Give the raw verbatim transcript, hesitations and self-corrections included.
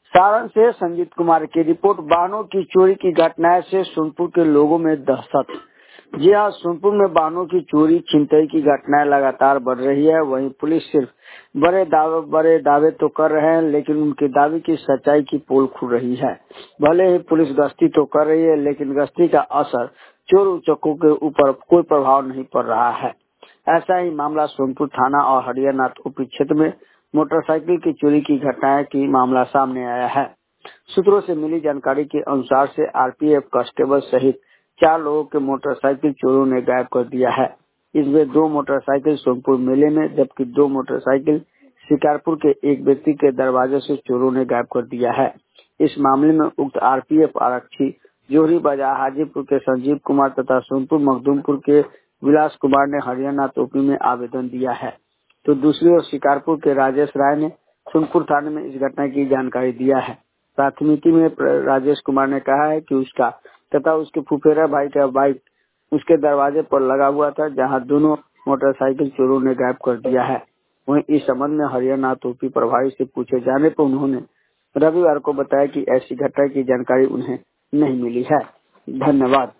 सारण से संजीत कुमार की रिपोर्ट। वाहनों की चोरी की घटनाएं से सोनपुर के लोगों में दहशत। जी हाँ, सोनपुर में वाहनों की चोरी छिनतई की घटनाएं लगातार बढ़ रही है। वहीं पुलिस सिर्फ बड़े दावे बड़े दावे तो कर रहे हैं, लेकिन उनके दावे की सच्चाई की पोल खुल रही है। भले ही पुलिस गश्ती तो कर रही है, लेकिन गश्ती का असर चोर उचक्कों के ऊपर कोई प्रभाव नहीं पड़ रहा है। ऐसा ही मामला सोनपुर थाना और हरियानाथ ओपी क्षेत्र में मोटरसाइकिल की चोरी की घटनाएं की मामला सामने आया है। सूत्रों से मिली जानकारी के अनुसार से आरपीएफ कांस्टेबल सहित चार लोगों के मोटरसाइकिल चोरों ने गायब कर दिया है। इसमें दो मोटरसाइकिल सोनपुर मेले में, जबकि दो मोटरसाइकिल शिकारपुर के एक व्यक्ति के दरवाजे से चोरों ने गायब कर दिया है। इस मामले में उक्त आरपीएफ आरक्षी जोहरी बाजार हाजीपुर के संजीव कुमार तथा सोनपुर मखदूमपुर के विलास कुमार ने हरियाणा ओपी में आवेदन दिया है, तो दूसरी ओर शिकारपुर के राजेश राय ने सोनपुर थाने में इस घटना की जानकारी दिया है। प्राथमिकी में राजेश कुमार ने कहा है कि उसका तथा उसके फुफेरा भाई का बाइक उसके दरवाजे पर लगा हुआ था, जहां दोनों मोटरसाइकिल चोरों ने गायब कर दिया है। वहीं इस संबंध में हरियाणा ओपी प्रभारी से पूछे जाने पर उन्होंने रविवार को बताया कि ऐसी घटना की जानकारी उन्हें नहीं मिली है। धन्यवाद।